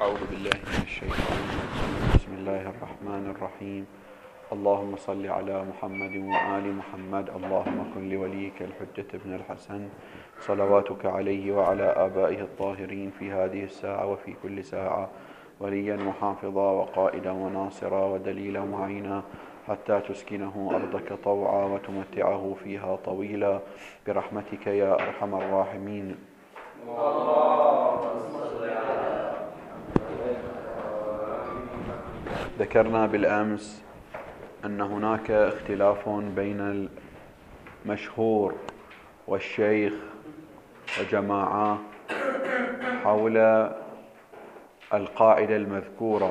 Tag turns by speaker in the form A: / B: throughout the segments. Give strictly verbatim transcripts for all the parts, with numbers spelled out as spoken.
A: أعوذ بالله من الشيطان الرجيم. بسم الله الرحمن الرحيم. اللهم صل على محمد وآل محمد. اللهم كن لوليك الحجة ابن الحسن صلواتك عليه وعلى آبائه الطاهرين في هذه الساعة وفي كل ساعة وليا وحافظا وقائدا وناصرا ودليلا معينا حتى تسكنه أرضك طوعا وتمتعه فيها طويلا برحمتك يا أرحم الراحمين. ذكرنا بالأمس أن هناك اختلاف بين المشهور والشيخ وجماعة حول القاعدة المذكورة،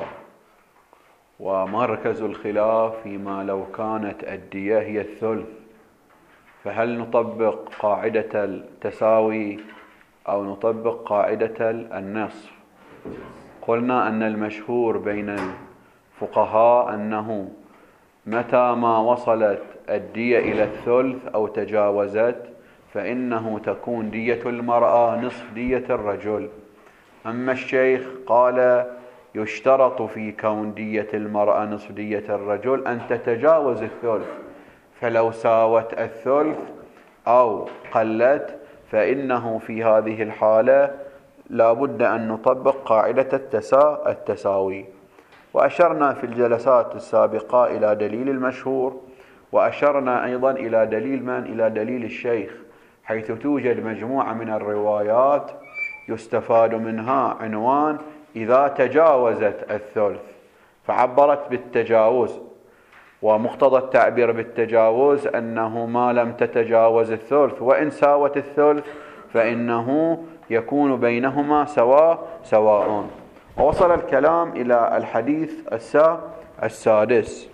A: ومركز الخلاف فيما لو كانت الدية هي الثلث فهل نطبق قاعدة التساوي أو نطبق قاعدة النصف. قلنا أن المشهور بين الفقهاء أنه متى ما وصلت الدية إلى الثلث أو تجاوزت فإنه تكون دية المرأة نصف دية الرجل. أما الشيخ قال يشترط في كون دية المرأة نصف دية الرجل أن تتجاوز الثلث، فلو ساوت الثلث أو قلت فإنه في هذه الحالة لا بد أن نطبق قاعدة التسا التساوي. وأشرنا في الجلسات السابقة إلى دليل المشهور، وأشرنا أيضا إلى دليل من؟ إلى دليل الشيخ، حيث توجد مجموعة من الروايات يستفاد منها عنوان إذا تجاوزت الثلث، فعبرت بالتجاوز، ومقتضى التعبير بالتجاوز أنه ما لم تتجاوز الثلث وإن ساوت الثلث فإنه يكون بينهما سواء سواء. ووصل الكلام إلى الحديث السادس،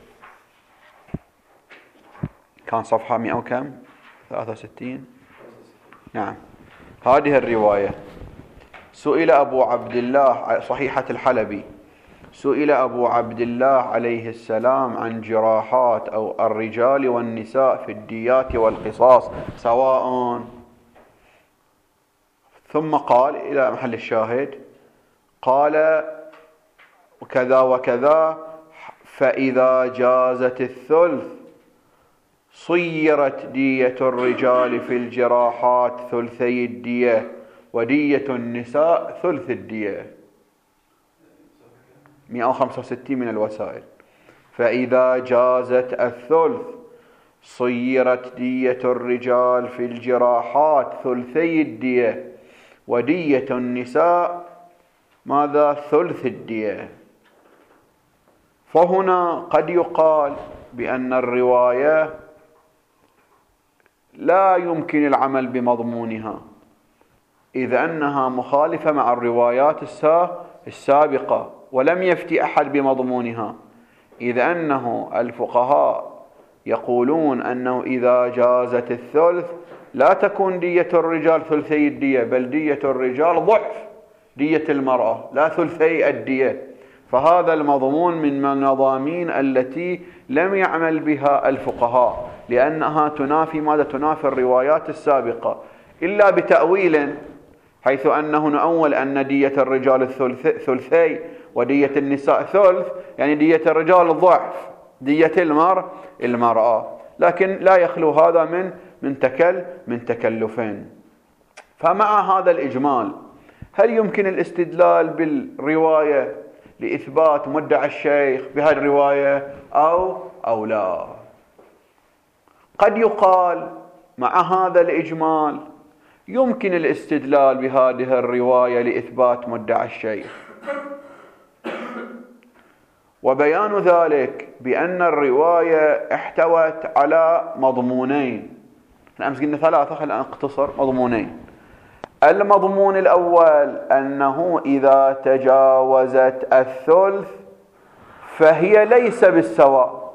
A: كان صفحة مئة وكم؟ ثلاثة وستين. نعم، هذه الرواية: سئل أبو عبد الله، صحيحة الحلبي، سئل أبو عبد الله عليه السلام عن جراحات أو الرجال والنساء في الديات والقصاص سواء، ثم قال إلى محل الشاهد، قال وكذا وكذا، فإذا جازت الثلث صيرت دية الرجال في الجراحات ثلثي الدية ودية النساء ثلث الدية. مئة وخمسة وستين من الوسائل. فإذا جازت الثلث صيرت دية الرجال في الجراحات ثلثي الدية ودية النساء ماذا؟ ثلث الدية. فهنا قد يقال بأن الرواية لا يمكن العمل بمضمونها إذ أنها مخالفة مع الروايات السابقة، ولم يفتي أحد بمضمونها، إذ أنه الفقهاء يقولون أنه إذا جازت الثلث لا تكون دية الرجال ثلثي الدية، بل دية الرجال ضعف دية المرأة، لا ثلثي الدية. فهذا المضمون من المضامين التي لم يعمل بها الفقهاء، لأنها تنافي ماذا؟ تنافي الروايات السابقة، إلا بتأويل، حيث أنه نؤول أن دية الرجال ثلثي ودية النساء ثلث، يعني دية الرجال ضعف دية المرأة المرأة لكن لا يخلو هذا من من تكل من تكلفين. فمع هذا الإجمال هل يمكن الاستدلال بالرواية لإثبات مدعى الشيخ بهذه الرواية أو أو لا؟ قد يقال مع هذا الإجمال يمكن الاستدلال بهذه الرواية لإثبات مدعى الشيخ، وبيان ذلك بأن الرواية احتوت على مضمونين. أمس قلنا ثلاثة، خلينا نقتصر مضمونين. المضمون الأول أنه إذا تجاوزت الثلث فهي ليس بالسواء.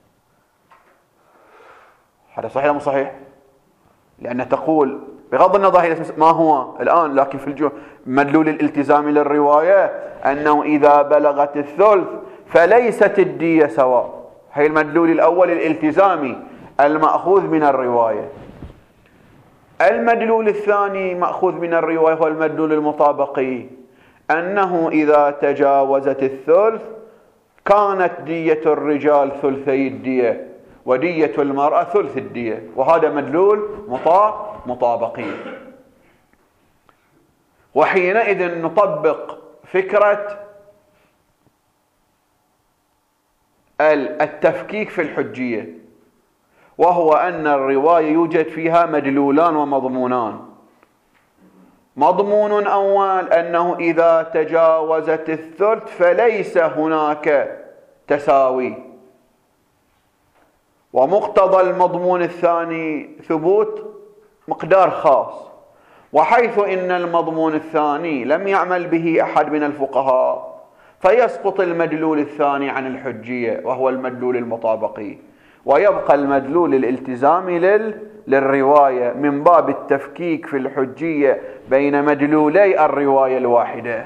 A: هذا صحيح أم صحيح؟ لأن تقول بغض النظر ما هو الآن، لكن في الجو مدلول الالتزام للرواية أنه إذا بلغت الثلث فليست الدية سواء. هي المدلول الأول الالتزامي المأخوذ من الرواية. المدلول الثاني مأخوذ من الرواية هو المدلول المطابقي، أنه إذا تجاوزت الثلث كانت دية الرجال ثلثي الدية ودية المرأة ثلث الدية، وهذا مدلول مطابقي. وحينئذ نطبق فكرة التفكيك في الحجية، وهو أن الرواية يوجد فيها مدلولان ومضمونان. مضمون أول أنه إذا تجاوزت الثلث فليس هناك تساوي، ومقتضى المضمون الثاني ثبوت مقدار خاص، وحيث إن المضمون الثاني لم يعمل به أحد من الفقهاء فيسقط المدلول الثاني عن الحجية وهو المدلول المطابقي، ويبقى المدلول الالتزامي لل... للرواية من باب التفكيك في الحجية بين مدلولي الرواية الواحدة.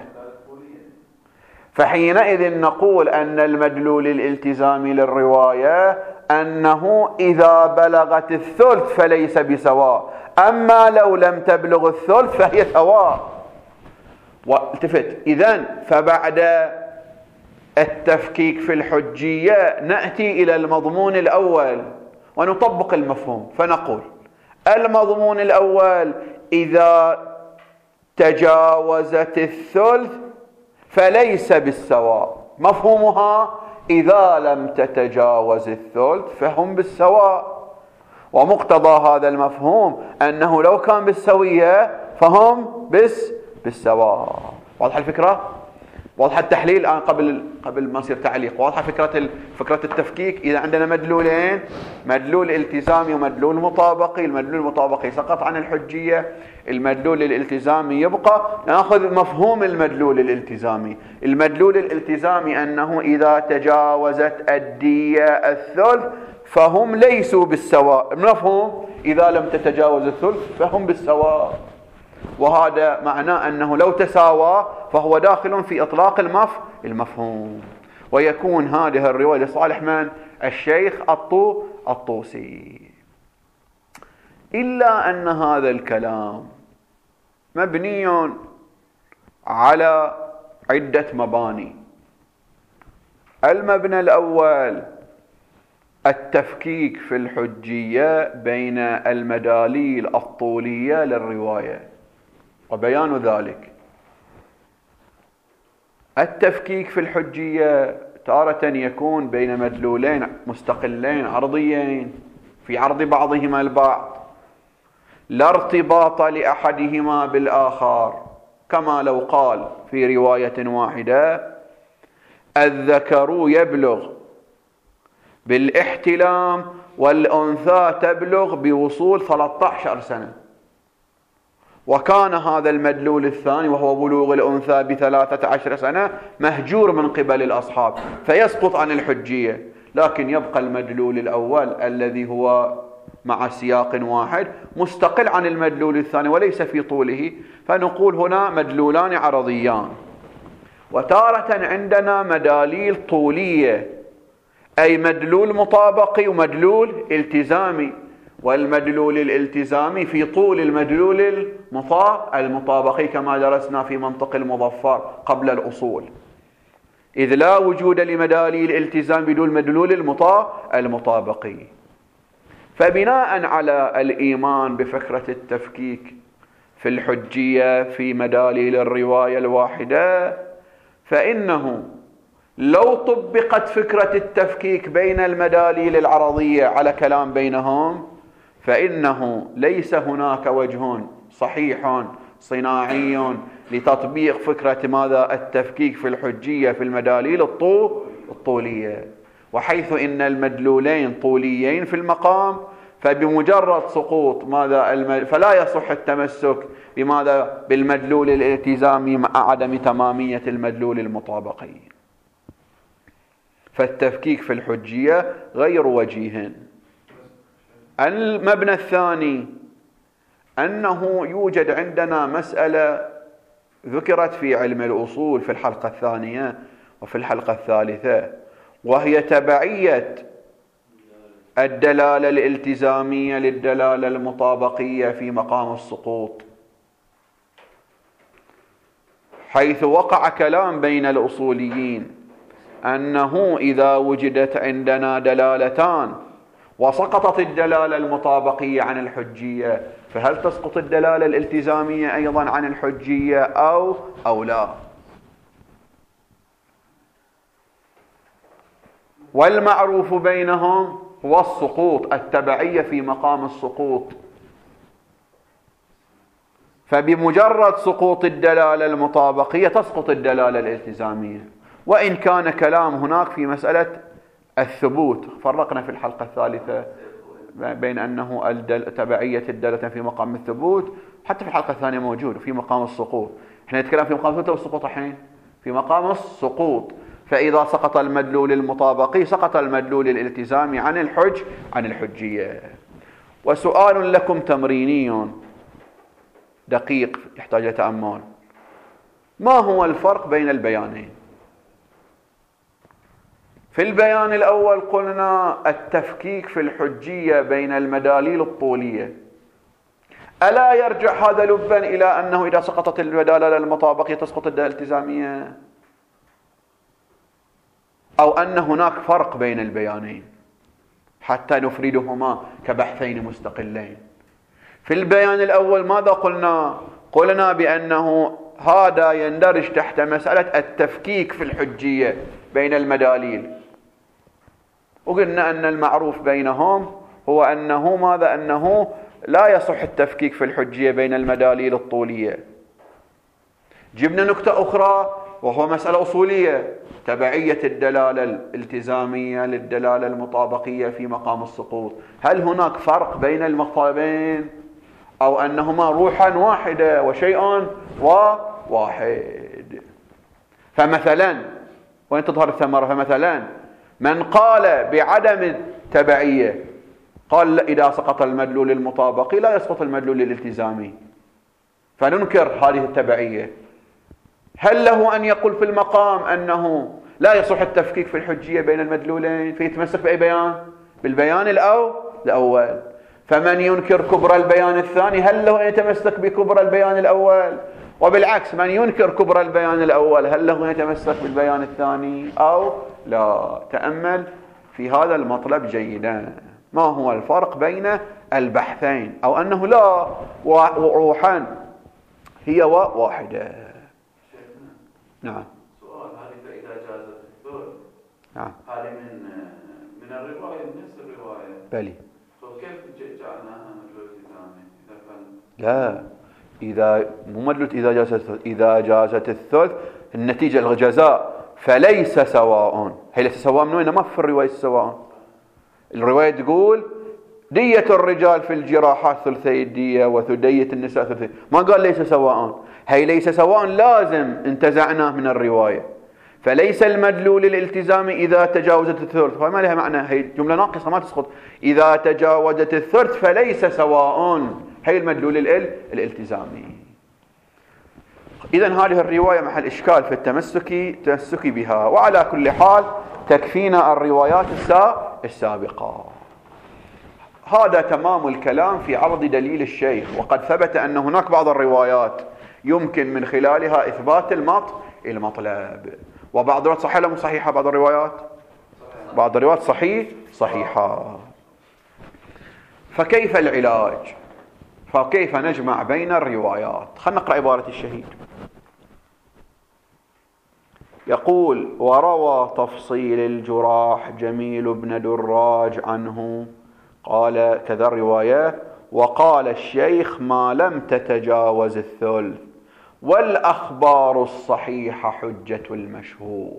A: فحينئذ نقول أن المدلول الالتزامي للرواية أنه إذا بلغت الثلث فليس بسواء، أما لو لم تبلغ الثلث فهي سواء. والتفت إذن، فبعد التفكيك في الحجية نأتي إلى المضمون الأول ونطبق المفهوم، فنقول المضمون الأول إذا تجاوزت الثلث فليس بالسواء، مفهومها إذا لم تتجاوز الثلث فهم بالسواء، ومقتضى هذا المفهوم أنه لو كان بالسوية فهم بس بالسواء. واضح الفكرة؟ واضح التحليل الآن قبل قبل ما يصير تعليق. واضحة فكرة فكرة التفكيك. إذا عندنا مدلولين، مدلول التزامي ومدلول مطابقي، المدلول المطابقي سقط عن الحجية، المدلول الالتزامي يبقى. نأخذ مفهوم المدلول الالتزامي. المدلول الالتزامي أنه إذا تجاوزت الدية الثلث فهم ليسوا بالسواء، مفهوم إذا لم تتجاوز الثلث فهم بالسواء، وهذا معناه أنه لو تساوى فهو داخل في إطلاق المف المفهوم، ويكون هذه الرواية لصالح من؟ الشيخ الطو الطوسي. إلا أن هذا الكلام مبني على عدة مباني. المبنى الأول التفكيك في الحجية بين المداليل الطولية للرواية وبيان ذلك. التفكيك في الحجية تارة يكون بين مدلولين مستقلين عرضيين في عرض بعضهما البعض، لا ارتباط لأحدهما بالآخر، كما لو قال في رواية واحدة الذكر يبلغ بالاحتلام والأنثى تبلغ بوصول ثلاثة عشر سنة، وكان هذا المدلول الثاني وهو بلوغ الأنثى بثلاثة عشر سنة مهجور من قبل الأصحاب فيسقط عن الحجية، لكن يبقى المدلول الأول الذي هو مع سياق واحد مستقل عن المدلول الثاني وليس في طوله، فنقول هنا مدلولان عرضيان. وتارة عندنا مداليل طولية، أي مدلول مطابقي ومدلول التزامي، والمدلول الالتزامي في طول المدلول المطابقي كما درسنا في منطق المظفر قبل الأصول، إذ لا وجود لمداليل الالتزام بدون مدلول المطابقي. فبناء على الإيمان بفكرة التفكيك في الحجية في مداليل الرواية الواحدة، فإنه لو طبقت فكرة التفكيك بين المداليل العرضية على كلام بينهم فإنه ليس هناك وجه صحيح صناعي لتطبيق فكرة ماذا التفكيك في الحجية في المداليل الطولية، وحيث إن المدلولين طوليين في المقام فبمجرد سقوط ماذا الم... فلا يصح التمسك بماذا بالمدلول الالتزامي مع عدم تمامية المدلول المطابقي. فالتفكيك في الحجية غير وجيه. المبنى الثاني أنه يوجد عندنا مسألة ذكرت في علم الأصول في الحلقة الثانية وفي الحلقة الثالثة، وهي تبعية الدلالة الالتزامية للدلالة المطابقية في مقام السقوط، حيث وقع كلام بين الأصوليين أنه إذا وجدت عندنا دلالتان وسقطت الدلالة المطابقية عن الحجية، فهل تسقط الدلالة الالتزامية أيضا عن الحجية أو أو لا؟ والمعروف بينهم هو السقوط، التبعية في مقام السقوط. فبمجرد سقوط الدلالة المطابقية تسقط الدلالة الالتزامية، وإن كان كلام هناك في مسألة الثبوت. فرقنا في الحلقة الثالثة بين أنه تبعية الدالة في مقام الثبوت، حتى في الحلقة الثانية موجود في مقام السقوط. احنا نتكلم في مقام الثبوت والسقوط الحين في مقام السقوط. فإذا سقط المدلول المطابقي سقط المدلول الالتزامي عن الحج عن الحجية. وسؤال لكم تمريني دقيق يحتاج إلى تأمل: ما هو الفرق بين البيانين؟ في البيان الأول قلنا التفكيك في الحجية بين المداليل الطولية. ألا يرجع هذا لبا إلى أنه إذا سقطت الدلالة المطابقية تسقط الدلالة الالتزامية، أو أن هناك فرق بين البيانين حتى نفردهما كبحثين مستقلين؟ في البيان الأول ماذا قلنا؟ قلنا بأنه هذا يندرج تحت مسألة التفكيك في الحجية بين المداليل، وقلنا أن المعروف بينهم هو أنه ماذا؟ أنه لا يصح التفكيك في الحجية بين المداليل الطولية. جبنا نكتة أخرى وهو مسألة أصولية: تبعية الدلالة الالتزامية للدلالة المطابقية في مقام السقوط. هل هناك فرق بين المطلبين أو أنهما روحا واحدة وشيء واحد؟ فمثلا، وين تظهر الثمرة؟ فمثلا من قال بعدم التبعية قال إذا سقط المدلول المطابقي لا يسقط المدلول الالتزامي، فننكر هذه التبعية. هل له أن يقول في المقام أنه لا يصح التفكيك في الحجية بين المدلولين فيتمسك بأي بيان؟ بالبيان الأول الأول. فمن ينكر كبرى البيان الثاني هل له أن يتمسك بكبرى البيان الأول؟ وبالعكس، من ينكر كبرى البيان الأول هل له أن يتمسك بالبيان الثاني أو لا؟ تأمل في هذا المطلب جيدا. ما هو الفرق بين البحثين؟ أو أنه لا روحا هي واحدة. نعم.
B: سؤال: هذه فإذا جازت الثلث،
A: نعم،
B: هذه من من الرواية من نفس الرواية.
A: بلي.
B: فكيف جعلناها مدلول التزامي إذا كان؟
A: لا، إذا مو مدلول إذا جازت الثلث، إذا جازت الثلث النتيجة الجزاء فليس سواء. هي ليس سواء من وين؟ ما في الرواية سواء. الرواية تقول دية الرجال في الجراحات ثلثي الدية وثدية النساء ثلثي، ما قال ليس سواء. هي ليس سواء لازم انتزعناه من الرواية. فليس المدلول الالتزامي إذا تجاوزت الثلث، فما لها معنى، هي جملة ناقصة ما تسقط. إذا تجاوزت الثلث فليس سواء، هي المدلول الالتزامي. إذن هذه الرواية محل إشكال في التمسك التمسك بها. وعلى كل حال تكفينا الروايات السابقة. هذا تمام الكلام في عرض دليل الشيخ. وقد ثبت أن هناك بعض الروايات يمكن من خلالها إثبات المطلب، وبعض الروايات صحيحة ولا مو صحيحة؟ بعض الروايات بعض الروايات صحيح صحيحة. فكيف العلاج؟ فكيف نجمع بين الروايات؟ خلينا نقرأ عبارة الشهيد. يقول: وروى تفصيل الجراح جميل بن دراج عنه قال كذا الرواية: وقال الشيخ ما لم تتجاوز الثلث، والأخبار الصحيحة حجة المشهور.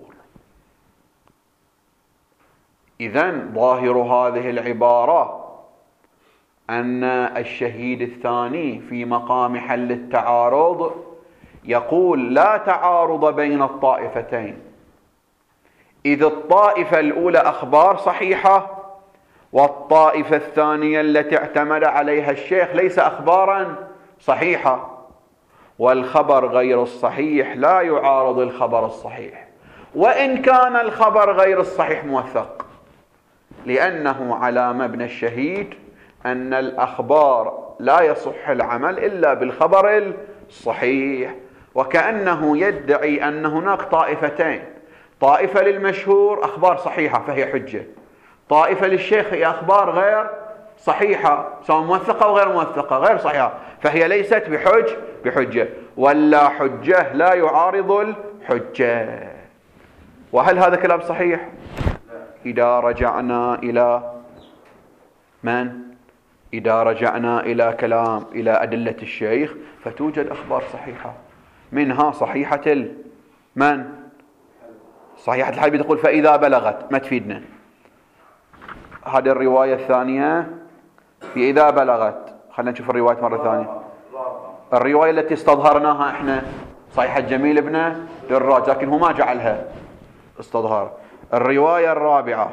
A: إذن ظاهر هذه العبارة أن الشهيد الثاني في مقام حل التعارض يقول لا تعارض بين الطائفتين، إذ الطائفة الأولى أخبار صحيحة، والطائفة الثانية التي اعتمد عليها الشيخ ليس أخبارا صحيحة. والخبر غير الصحيح لا يعارض الخبر الصحيح، وإن كان الخبر غير الصحيح موثق، لأنه على مبنى الشهيد أن الأخبار لا يصح العمل إلا بالخبر الصحيح. وكأنه يدعي أن هناك طائفتين، طائفة للمشهور أخبار صحيحة فهي حجة، طائفة للشيخ هي أخبار غير صحيحة سواء موثقة أو غير موثقة غير صحيحة فهي ليست بحج بحجة، ولا حجة لا يعارض الحجة. وهل هذا كلام صحيح؟ إذا رجعنا إلى من؟ إذا رجعنا إلى كلام إلى أدلة الشيخ فتوجد أخبار صحيحة، منها صحيحة من؟ صحيحة الحلبي تقول فإذا بلغت، ما تفيدنا هذه الرواية الثانية في إذا بلغت. خلينا نشوف الرواية مرة ثانية. الرواية التي استظهرناها احنا صحيحة جميل ابن دراج، لكن هو ما جعلها استظهار. الرواية الرابعة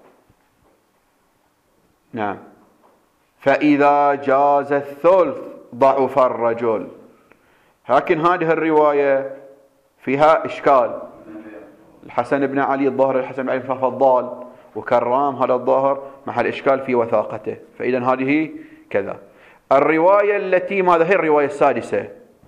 A: نعم فإذا جاز الثلث ضعف الرجل، لكن هذه الرواية فيها إشكال. الحسن بن علي الظاهر الحسن بن علي فضال وكرام هذا الظاهر محل إشكال في وثاقته، فإذا هذه كذا. الرواية التي ماذا هي الرواية السادسة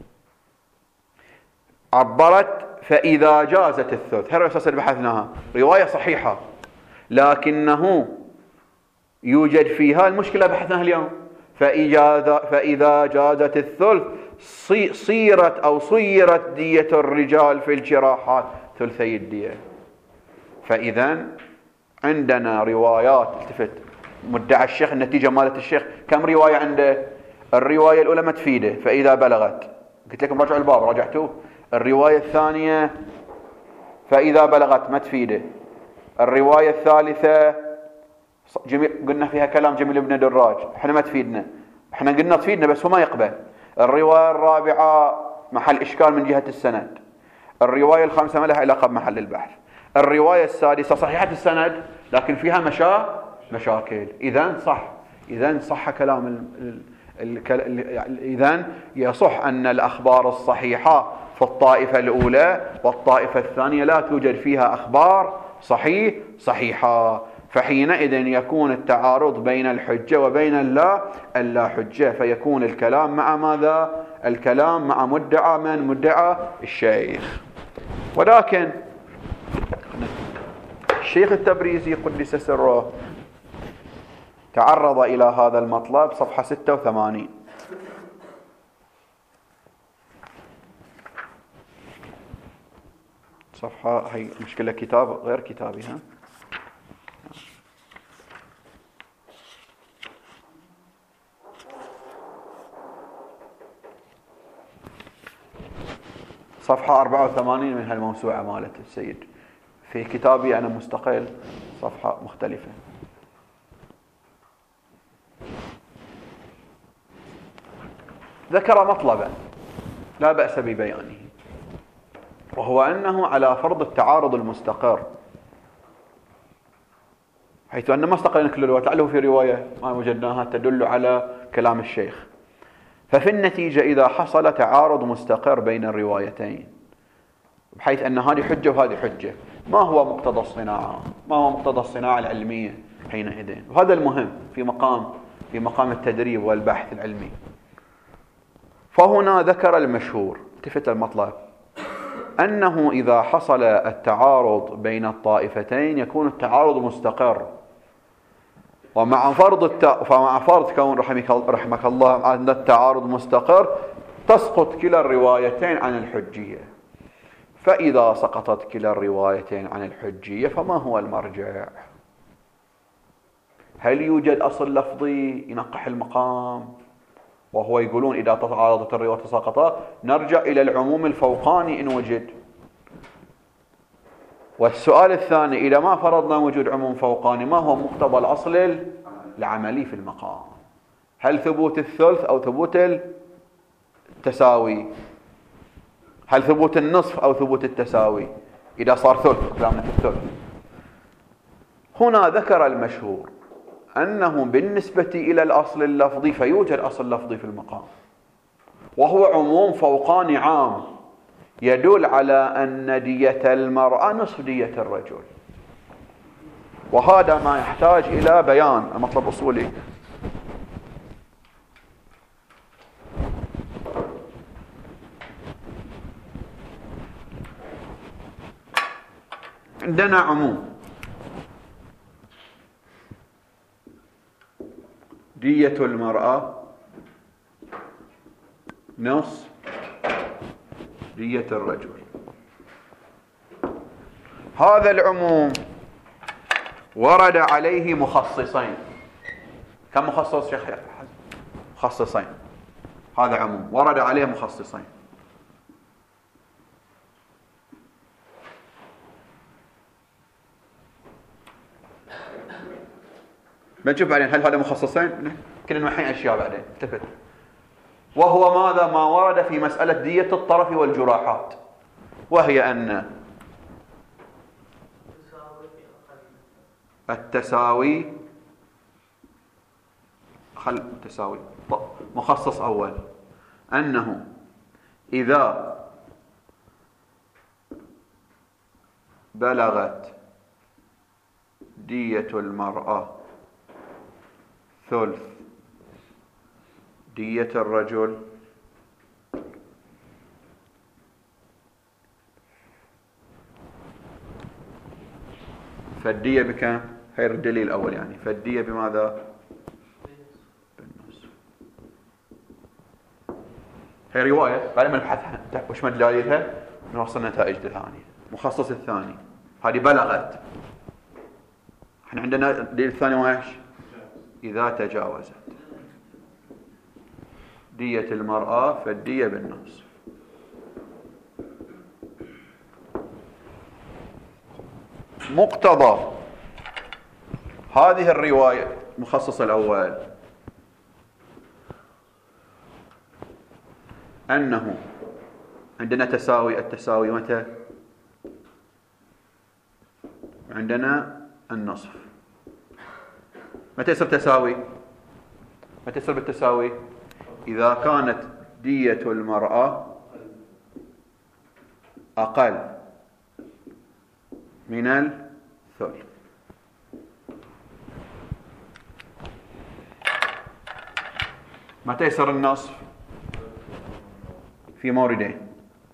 A: عبرت فإذا جازت الثلث، هي الرواية اللي بحثناها رواية صحيحة لكنه يوجد فيها المشكلة بحثناها اليوم، فإذا جازت الثلث صيرت أو صيرت دية الرجال في الجراحات ثلثي الدية. فإذا عندنا روايات التفت مدعى الشيخ النتيجة مالت الشيخ كم رواية عنده؟ الرواية الأولى ما تفيده فإذا بلغت، قلت لكم راجعوا الباب راجعتوه. الرواية الثانية فإذا بلغت ما تفيده. الرواية الثالثة جميل قلنا فيها كلام جميل ابن دراج احنا ما تفيدنا، احنا قلنا تفيدنا بس هو ما يقبل. الرواية الرابعة محل إشكال من جهة السند. الرواية الخامسة ما لها علاقة بمحل البحث. الرواية السادسة صحيحة السند لكن فيها مشا مشاكل. إذن صح إذن صح كلام ال... ال... إذن يصح أن الأخبار الصحيحة في الطائفة الأولى والطائفة الثانية لا توجد فيها أخبار صحيح صحيحة، فحينئذ يكون التعارض بين الحجة وبين اللا اللا حجة، فيكون الكلام مع ماذا؟ الكلام مع مدعى من؟ مدعى الشيخ. ولكن الشيخ التبريزي قدس سره تعرض إلى هذا المطلب صفحة ستة وثمانين. صفحة هي مشكلة كتاب غير كتابي ها صفحة أربعة وثمانين من هالموسوعة مالت السيد. في كتابي أنا مستقل صفحة مختلفة. ذكر مطلبا لا بأس ببيانه، وهو أنه على فرض التعارض المستقر، حيث أن ما استقلنا كل الروايات لعله في رواية ما وجدناها تدل على كلام الشيخ. ففي النتيجة إذا حصل تعارض مستقر بين الروايتين بحيث أن هذه حجة وهذه حجة، ما هو مقتضى الصناعة؟ ما هو مقتضى الصناعة العلمية حينئذ؟ وهذا المهم في مقام في مقام التدريب والبحث العلمي. فهنا ذكر المشهور التفت المطلب أنه إذا حصل التعارض بين الطائفتين يكون التعارض مستقر، ومع فرض الت... فمع فرض كون رحمك, رحمك الله أن التعارض مستقر تسقط كلا الروايتين عن الحجية. فإذا سقطت كلا الروايتين عن الحجية فما هو المرجع؟ هل يوجد أصل لفظي ينقح المقام؟ وهو يقولون إذا تعارضت الروايات وتساقطا نرجع إلى العموم الفوقاني إن وجد. والسؤال الثاني إذا ما فرضنا وجود عموم فوقاني ما هو مقتضى الأصل العملي في المقام؟ هل ثبوت الثلث أو ثبوت التساوي؟ هل ثبوت النصف أو ثبوت التساوي إذا صار ثلث؟ كلامنا في الثلث. هنا ذكر المشهور أنه بالنسبة إلى الأصل اللفظي فيوجد أصل لفظي في المقام، وهو عموم فوقاني عام يدل على أن دية المرأة نصف دية الرجل، وهذا ما يحتاج إلى بيان. المطلب أصولي. عندنا عموم دية المرأة نصف دية الرجل. هذا العموم ورد عليه مخصصين. كم مخصص شيخ حسن؟ مخصصين. هذا عموم ورد عليه مخصصين. بنشوف بعدين هل هذا مخصصين، كنا نوحي اشياء بعدين التفت. وهو ماذا؟ ما ورد في مسألة دية الطرف والجراحات، وهي أن التساوي خل التساوي مخصص أول، أنه إذا بلغت دية المرأة ثلث دية الرجل فالدية بكم؟ هي الدليل الأول يعني. فالدية بماذا؟ بالنصف. هي رواية بعد ما نبحث وش ما دلالتها نوصل نتائج ثانية. مخصص الثاني هذه بلغت. احنا عندنا الدليل الثاني وايش؟ إذا تجاوزت دية المرأة فالدية بالنصف. مقتضى هذه الرواية مخصص الأول أنه عندنا تساوي. التساوي متى؟ عندنا النصف. متى يصير تساوي؟ متى يصير بالتساوي؟ إذا كانت دية المرأة أقل من الثلث. متى يصير النصف؟ في موردين.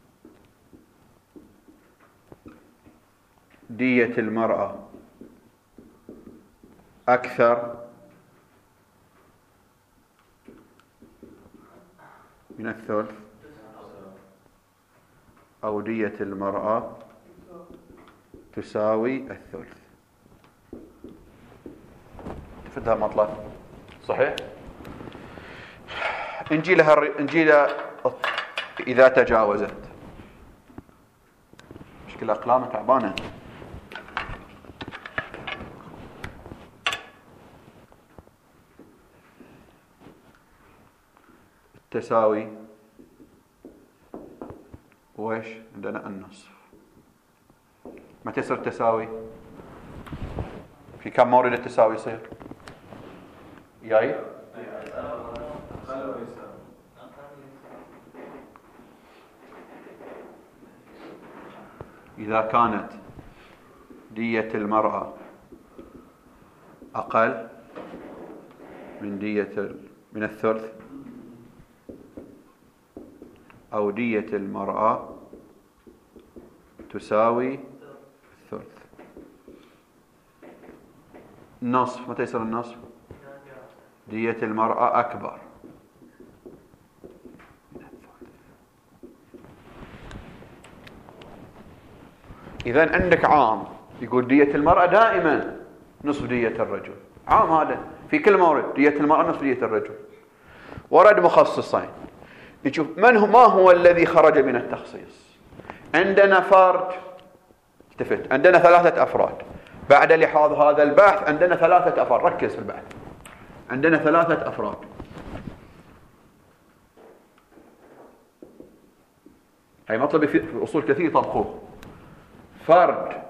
A: دية المرأة أكثر من الثلث، أو دية المرأة تساوي الثلث. تفدها مطلب صحيح؟ نجي لها نجي لها إذا تجاوزت. مشكلة أقلامة تعبانة. التساوي وإيش؟ عندنا النصف. متى يصير التساوي؟ في كم مورد التساوي يصير؟ ياي؟ إذا كانت دية المرأة أقل من دية من الثلث، أو دية المرأة تساوي الثلث. النصف متى يصير النصف؟ دية المرأة أكبر من الثلث. إذن عندك عام يقول دية المرأة دائما نصف دية الرجل. عام هذا في كل مورد دية المرأة نصف دية الرجل. ورد مخصصين. نشوف من هو ما هو الذي خرج من التخصيص. عندنا فرد التفت. عندنا ثلاثة أفراد بعد لحاظ هذا البحث. عندنا ثلاثة أفراد. ركز في البحث. عندنا ثلاثة أفراد. هي مطلب في أصول كثير يطبقوه. فرد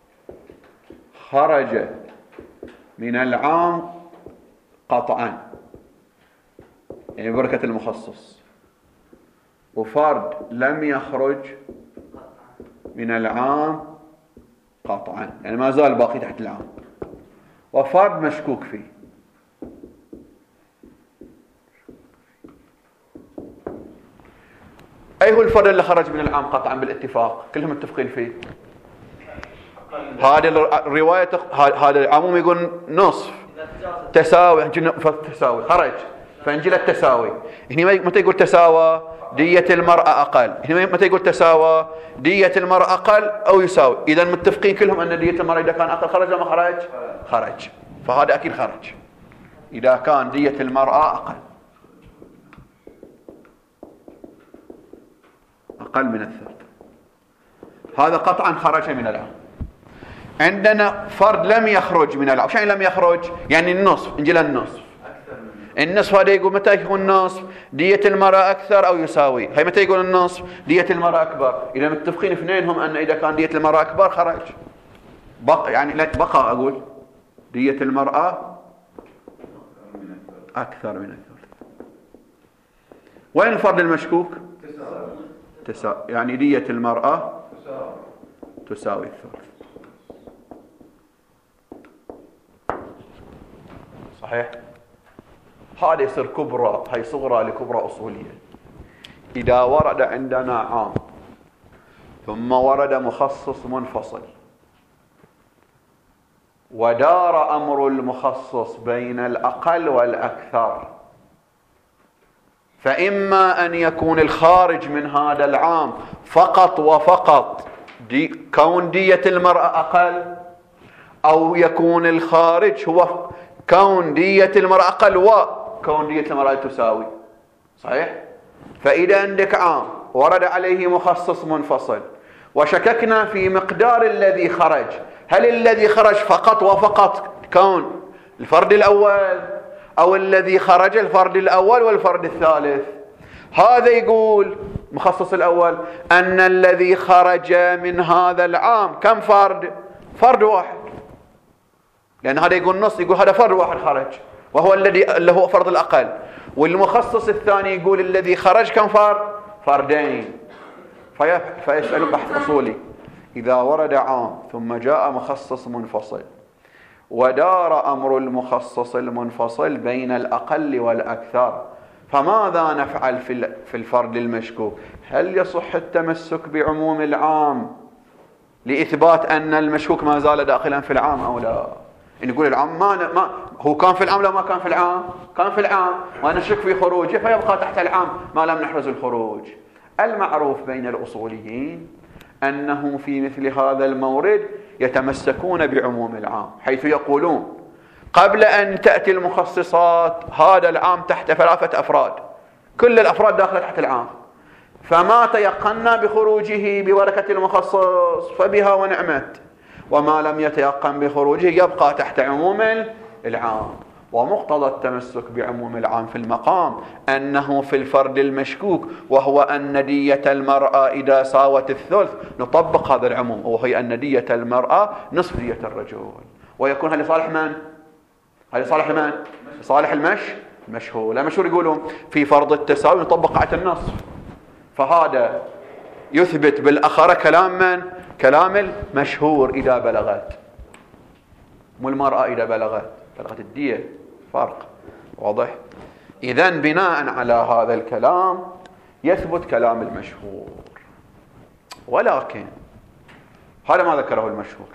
A: خرج من العام قطعا يعني بركة المخصص، وفرد لم يخرج من العام قطعا يعني ما زال باقي تحت العام، وفرد مشكوك فيه. أي هو الفرد اللي خرج من العام قطعا بالاتفاق؟ كلهم متفقين فيه. هذه الرواية هذا العموم يقول نصف تساوي تساوي خرج فانجل التساوي. هنا متى يقول تساوى دية المرأة أقل، هنا متى يقول تساوى دية المرأة أقل أو يساوي. إذا متفقين كلهم أن دية المرأة إذا كان أقل خرج ولا ما خرج؟ خرج. فهذا أكيد خرج إذا كان دية المرأة أقل أقل من الثلث، هذا قطعا خرج من العام. عندنا فرد لم يخرج من العام. شو لم يخرج؟ يعني النصف، انجل النصف. النصف هذا يقول متى يكون النصف؟ دية المرأة أكثر أو يساوي. هي متى يقول النصف؟ دية المرأة أكبر. إذا متفقين اثنينهم أن إذا كان دية المرأة أكبر خرج. بقى يعني لا بقى أقول دية المرأة أكثر من الثلث. وين الفرد المشكوك؟ تساوي. يعني دية المرأة تساوي الثلث. صحيح؟ هذا يصير كبرى، هي صغرى لكبرى أصولية. إذا ورد عندنا عام ثم ورد مخصص منفصل ودار أمر المخصص بين الأقل والأكثر، فإما أن يكون الخارج من هذا العام فقط وفقط دي كون دية المرأة أقل، أو يكون الخارج هو كون دية المرأة أقل وكون دية المرأة تساوي. صحيح؟ فإذا عندك عام ورد عليه مخصص منفصل وشككنا في مقدار الذي خرج، هل الذي خرج فقط وفقط كون الفرد الأول أو الذي خرج الفرد الأول والفرد الثالث؟ هذا يقول مخصص الأول أن الذي خرج من هذا العام كم فرد؟ فرد واحد، لأن هذا يقول نص، يقول هذا فرد واحد خرج وهو الذي اللي هو فرض الأقل. والمخصص الثاني يقول الذي خرج كم فرد؟ فردين. فيسأل بحث أصولي إذا ورد عام ثم جاء مخصص منفصل ودار أمر المخصص المنفصل بين الأقل والأكثر، فماذا نفعل في الفرد المشكوك؟ هل يصح التمسك بعموم العام لإثبات أن المشكوك ما زال داخلا في العام أو لا؟ نقول العام ما, ما هو كان في العام لا ما كان في العام؟ كان في العام وأنا شك في خروجه فيبقى تحت العام ما لم نحرز الخروج. المعروف بين الأصوليين أنه في مثل هذا المورد يتمسكون بعموم العام، حيث يقولون قبل أن تأتي المخصصات هذا العام تحت ثلاثة أفراد، كل الأفراد داخلة تحت العام، فما تيقنا بخروجه ببركة المخصص فبها ونعمت، وما لم يتيقن بخروجه يبقى تحت عموم العام. ومقتضى التمسك بعموم العام في المقام أنه في الفرد المشكوك وهو أن دية المرأة إذا ساوت الثلث نطبق هذا العموم، وهي أن دية المرأة نصف دية الرجل، ويكون هل لصالح من؟ هل لصالح من؟ لصالح المش المشهور. المشهور يقولون في فرض التساوي نطبق قاعدة النصف، فهذا يثبت بالأخرى كلام من؟ كلام المشهور إذا بلغت، مو المرأة إذا بلغت، بلغت الدية فرق واضح. إذن بناء على هذا الكلام يثبت كلام المشهور، ولكن هذا ما ذكره المشهور.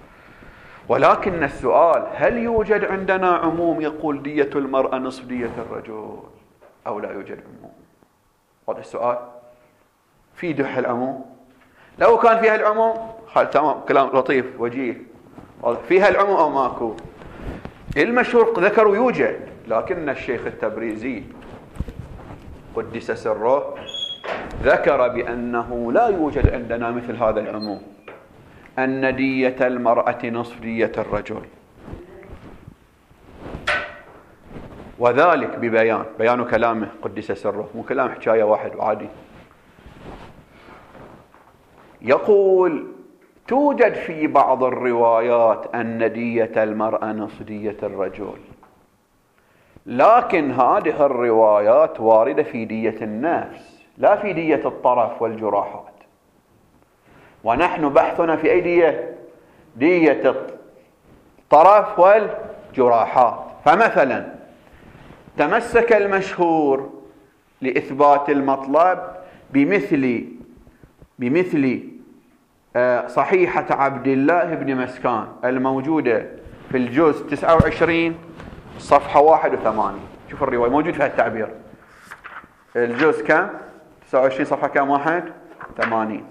A: ولكن السؤال هل يوجد عندنا عموم يقول دية المرأة نصف دية الرجل أو لا يوجد عموم؟ هذا السؤال في دح العموم. لو كان فيها العموم خل تمام كلام لطيف وجيه، فيها العموم أو ماكو. المشهور ذكروا يوجد، لكن الشيخ التبريزي قدس سره ذكر بأنه لا يوجد عندنا مثل هذا العموم، أن دية المرأة نصف دية الرجل، وذلك ببيان بيان كلامه قدس سره، مو كلام حكاية واحد وعادي. يقول توجد في بعض الروايات أن دية المرأة نصف دية الرجل، لكن هذه الروايات واردة في دية النفس لا في دية الطرف والجراحات، ونحن بحثنا في أي دية؟ دية الطرف والجراحات. فمثلا تمسك المشهور لإثبات المطلب بمثل بمثل صحيحة عبد الله بن مسكان الموجودة في الجزء تسعة وعشرين صفحة واحد وثمانين. شوف الرواية موجود فيها التعبير. الجزء كم؟ تسعة وعشرين صفحة كم؟ واحد ثمانين.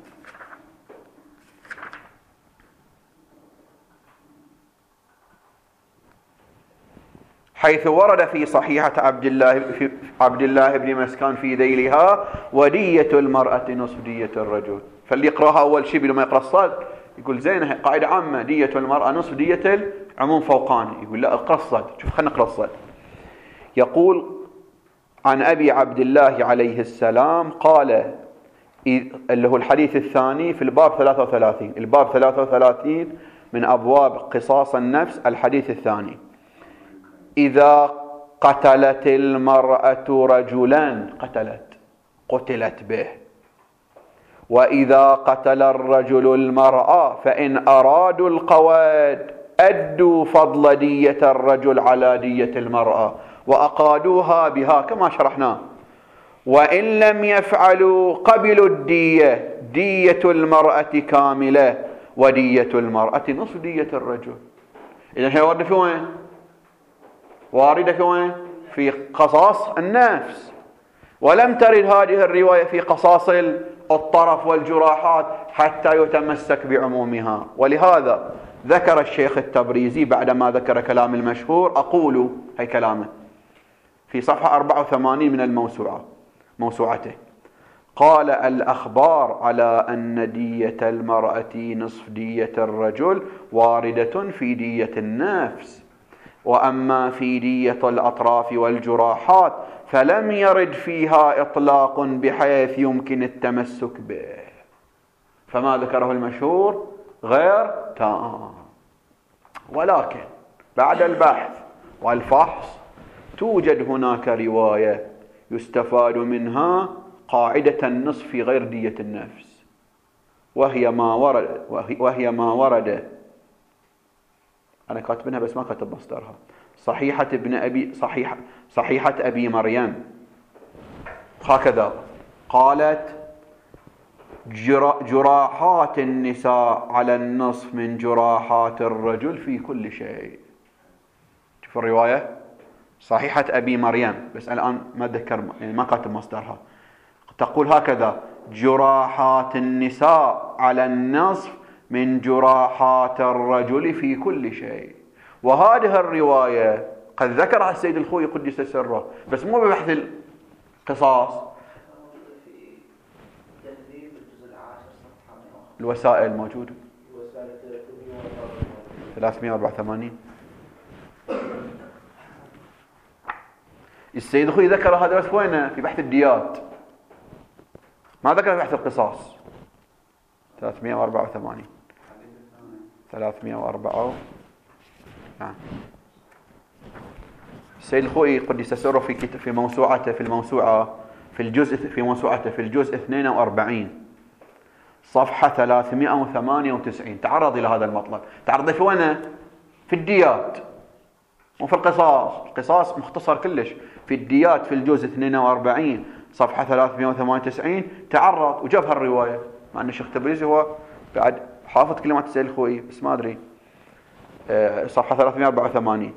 A: حيث ورد في صحيحة عبد الله في عبد الله بن مسكان في ذيلها ودية المرأة نصف دية الرجل. فاللي يقراها أول شيء بدون ما يقرأ الصاد يقول زين قاعدة عامة دية المرأة نصف دية العموم فوقاني. يقول لا اقرأ الصاد. شوف خلينا نقرأ الصاد. يقول عن أبي عبد الله عليه السلام قال، اللي هو الحديث الثاني في الباب ثلاثة وثلاثين، الباب ثلاثة وثلاثين من أبواب قصاص النفس، الحديث الثاني: إذا قتلت المرأة رجلا، قتلت قتلت به، وإذا قتل الرجل المرأة فإن أرادوا القواد أدوا فضل دية الرجل على دية المرأة وأقادوها بها كما شرحنا، وإن لم يفعلوا قبلوا الدية، دية المرأة كاملة ودية المرأة نصف دية الرجل. إذن هي واردة في وين؟ واردة في وين؟ في قصاص النفس. ولم ترد هذه الرواية في قصاص الطرف والجراحات حتى يتمسك بعمومها. ولهذا ذكر الشيخ التبريزي بعدما ذكر كلام المشهور، أقول هي كلامه في صفحة أربعة وثمانين من الموسوعة موسوعته، قال: الأخبار على أن دية المرأة نصف دية الرجل واردة في دية النفس، وأما في دية الأطراف والجراحات فلم يرد فيها إطلاق بحيث يمكن التمسك به. فما ذكره المشهور غير تام. ولكن بعد البحث والفحص توجد هناك رواية يستفاد منها قاعدة النصف في غير دية النفس، وهي ما ورد وهي ما ورد أنا كاتبنها بس ما كاتب مصدرها، صحيحة ابن أبي صحيحة صحيحة أبي مريم هكذا قالت: جراحات النساء على النصف من جراحات الرجل في كل شيء. شوف الرواية صحيحة أبي مريم، بس الآن ما أتذكر يعني ما كاتب مصدرها. تقول هكذا: جراحات النساء على النصف من جراحات الرجل في كل شيء. وهذه الرواية قد ذكرها السيد الخوئي قدس سره، بس مو ببحث القصاص. الوسائل موجودة ثلاثمئة وأربعة وثمانين. السيد الخوئي ذكر هذا بس وينه؟ في بحث الديات، ما ذكر في بحث القصاص. ثلاثمئة وأربعة وثمانين ثلاثمئة وأربعة. نعم. السيد الخوئي قدس سره في في موسوعته في الموسوعة في الجزء في موسوعته في الجزء اثنين وأربعين صفحة ثلاثمئة وثمانية وتسعين تعرض إلى هذا المطلب. تعرض في وين؟ في الديات وفي القصاص. القصاص مختصر كلش. في الديات في الجزء اثنين وأربعين صفحة ثلاثمئة وثمانية وتسعين تعرض وجاب هالرواية، مع أن الشيخ تبريزي هو بعد حافظ كلمات السيد الخوئي بس ما أدري. صفحة ثلاثمئة وأربعة وثمانين.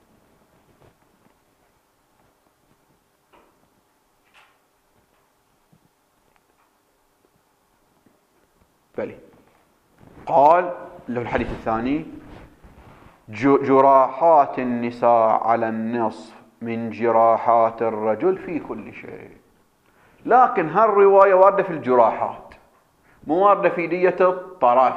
A: بلي قال له الحديث الثاني: جراحات النساء على النصف من جراحات الرجل في كل شيء. لكن هالرواية واردة في الجراحات، مو واردة في دية الطرف.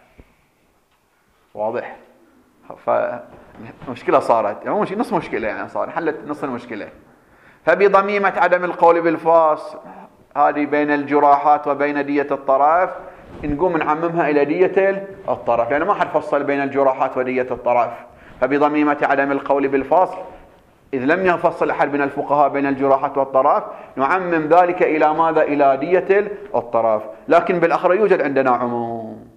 A: واضح؟ فمشكلة صارت، يعني نص مشكلة يعني صار حلت نص المشكلة. فبضميمة عدم القول بالفاصل هذه بين الجراحات وبين دية الطرف نقوم نعممها إلى دية الطرف، يعني ما حد فصل بين الجراحات ودية الطرف. فبضميمة عدم القول بالفاصل إذ لم يفصل أحد من الفقهاء بين الجراحات والطرف نعمم ذلك إلى ماذا؟ إلى دية الطرف. لكن بالأخرى يوجد عندنا عموم.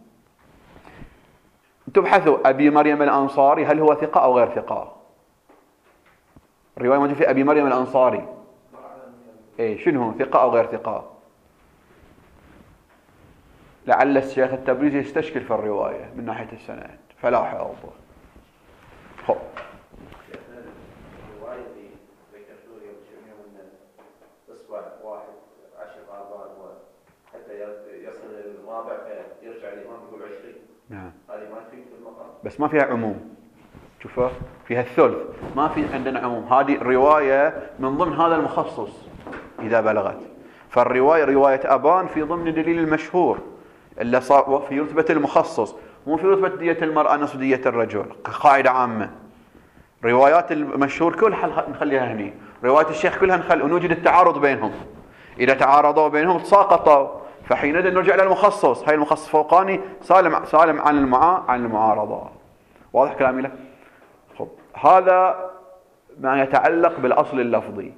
A: تبحثوا أبي مريم الأنصاري هل هو ثقة أو غير ثقة؟ الرواية موجودة في أبي مريم الأنصاري إيه شنو ثقة أو غير ثقة؟ لعل الشيخ التبريزي يستشكل في الرواية من ناحية السند فلا حفظ. خب
C: الرواية اللي ذكرتوها يوم جميع من إصبع واحد عشر آبار حتى يصل الرابع فيرجع الإمام يقول عشرين.
A: نعم.
C: هذه ما تفيد في المقام.
A: بس ما فيها عموم. شوفوا فيها الثلث، ما في عندنا عموم. هذه الرواية من ضمن هذا المخصص إذا بلغت. فالرواية رواية أبان في ضمن الدليل المشهور اللي صار في رتبة المخصص، مو في رتبة دية المرأة نصف دية الرجل كقاعدة عامة. روايات المشهور كلها نخليها هني، روايات الشيخ كلها نخلي ونوجد التعارض بينهم. إذا تعارضوا بينهم تساقطوا، فحينئذ نرجع إلى المخصص. هاي المخصص فوقاني سالم سالم عن المعا عن المعارضة. واضح كلامي له؟ خب هذا ما يتعلق بالأصل اللفظي.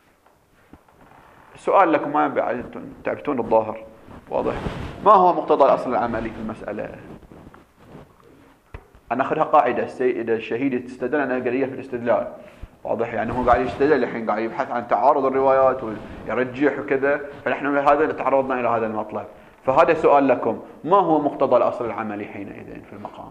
A: السؤال لكم ما تعبتون الظاهر. واضح؟ ما هو مقتضى الأصل العملي في المسألة؟ أنا أخذها قاعدة، إذا الشهيد استدل أنا قلية في الاستدلال. واضح؟ يعني هو قاعد يستدل الحين قاعد يبحث عن تعارض الروايات ويرجح وكذا، فنحن هذا تعرضنا إلى هذا المطلب. فهذا سؤال لكم، ما هو مقتضى الأصل العملي حينئذ في المقام؟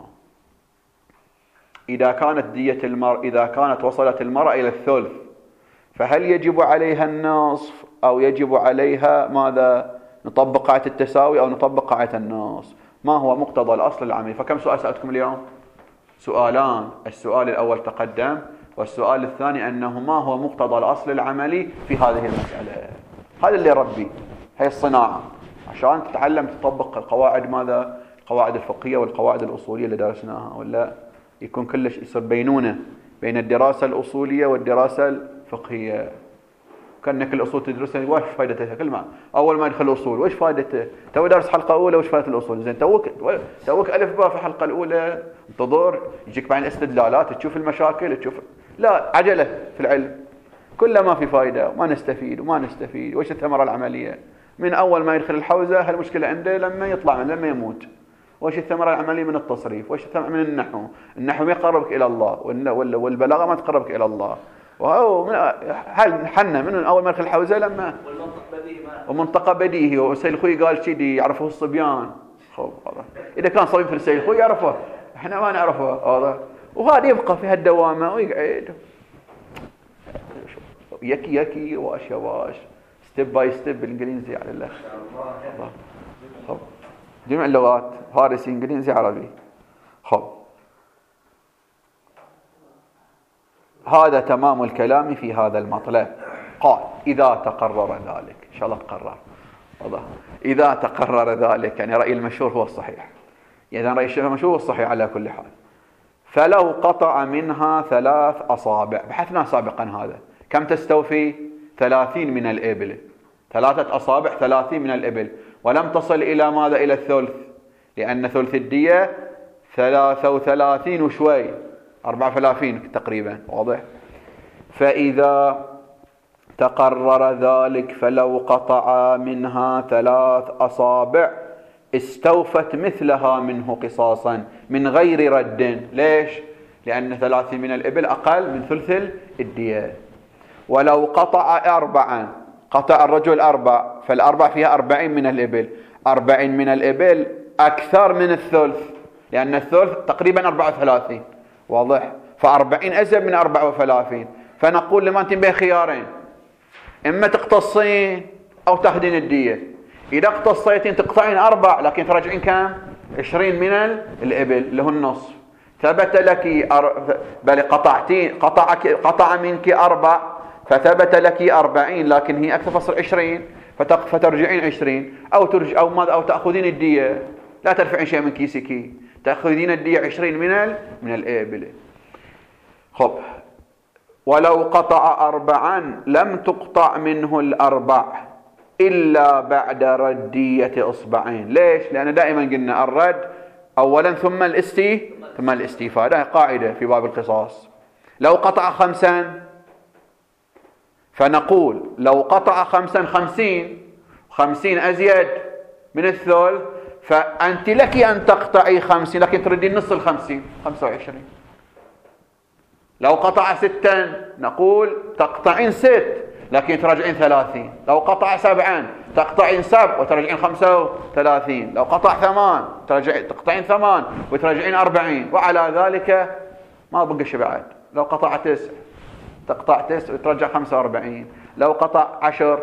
A: إذا كانت دية المرأة إذا كانت وصلت المرأة إلى الثلث، فهل يجب عليها النصف أو يجب عليها ماذا؟ نطبق قاعدة التساوي أو نطبق قاعدة النصف؟ ما هو مقتضى الأصل العملي؟ فكم سؤال سألتكم اليوم؟ سؤالان. السؤال الأول تقدم، والسؤال الثاني أنه ما هو مقتضى الأصل العملي في هذه المسألة. هذا اللي ربي هي الصناعة عشان تتعلم تطبق القواعد ماذا؟ القواعد الفقهية والقواعد الأصولية اللي درسناها، ولا يكون كلش يصير بينونة بين الدراسة الأصولية والدراسة الفقهية. كأنك الأصول تدرسها واش فائدتها؟ كل ما أول ما يدخل الأصول واش فائدته؟ تو دارس حلقة أولى واش فائدة الأصول؟ زين توك توك ألف باء في الحلقة الأولى، انتظر يجيك بعدين استدلالات تشوف المشاكل تشوف. لا عجلة في العلم، كل ما في فائدة وما نستفيد وما نستفيد. وش الثمرة العملية؟ من أول ما يدخل الحوزة هالمشكلة عنده لما يطلع من لما يموت. وش الثمرة العملية من التصريف؟ وش الثمرة من النحو؟ النحو ما يقربك إلى الله، والبلاغة ما تقربك إلى الله. وهو من هل حنا من أول ما يدخل الحوزة لما
C: والمنطق بديهي
A: ومنطقة بديهي. وسيد الخوي قال شيء يعرفه الصبيان. خب إذا كان صبي في سيد الخوي يعرفه، إحنا ما نعرفه. هذا وهذا يبقى في هالدوامة ويقعد يكي يكي واش يا واش ستيب باي ستيب بالإنجليزي على الله. خب جميع اللغات فارسي إنجليزي عربي. خب هذا تمام الكلام في هذا المطلب. قال إذا تقرر ذلك، إن شاء الله تقرر. واضح؟ إذا تقرر ذلك يعني رأي المشهور هو الصحيح، يعني رأي الشيخ المشهور هو الصحيح على كل حال. فلو قطع منها ثلاث أصابع، بحثنا سابقا هذا كم تستوفي؟ ثلاثين من الإبل، ثلاثة أصابع ثلاثين من الإبل، ولم تصل إلى ماذا؟ إلى الثلث، لأن ثلث الدية ثلاثة وثلاثين وشوي، أربعة وثلاثين تقريبا. واضح؟ فإذا تقرر ذلك فلو قطع منها ثلاث أصابع استوفت مثلها منه قصاصا من غير رد. ليش؟ لأن ثلاثين من الإبل أقل من ثلث الدية. ولو قطع أربعا، قطع الرجل أربع، فالأربع فيها أربعين من الإبل، أربعين من الإبل أكثر من الثلث، لأن الثلث تقريبا أربعة وثلاثين. واضح؟ فأربعين أزيد من أربعة وثلاثين. فنقول لما أنتم بين خيارين، إما تقتصين أو تاخذين الدية. إذا اقتصيتين تقطعين أربع لكن ترجعين كم؟ عشرين من الإبل اللي هو النصف. ثبت لك أر... بل قطعتين قطعك قطع منك أربع فثبت لك أربعين، لكن هي أكثر فصل عشرين فتق... فترجعين عشرين أو ترجع أو ماذا أو تأخذين الدية. لا ترفعين شيء من كيسك، تأخذين الدية عشرين من ال... من الإبل. خب ولو قطع أربعا لم تقطع منه الأربع إلا بعد ردية إصبعين. ليش؟ لأن دائما قلنا الرد أولا ثم الاستي ثم الاستيفاء، هذه قاعدة في باب القصاص. لو قطع خمسا فنقول لو قطع خمسا خمسين، خمسين أزيد من الثلث، فأنت لك أن تقطعي خمسين لكن تردين نص الخمسين، خمسة وعشرين. لو قطع ستا نقول تقطعين ست لكن تراجعين ثلاثين. لو قطع سبعا تقطعين سبع وترجعين خمسة وثلاثين، لو قطع ثمان ترجع تقطعين ثمان وترجعين أربعين، وعلى ذلك ما بقى شيء بعد. لو قطع تسع تقطع تسع وترجع خمسة وأربعين، لو قطع عشر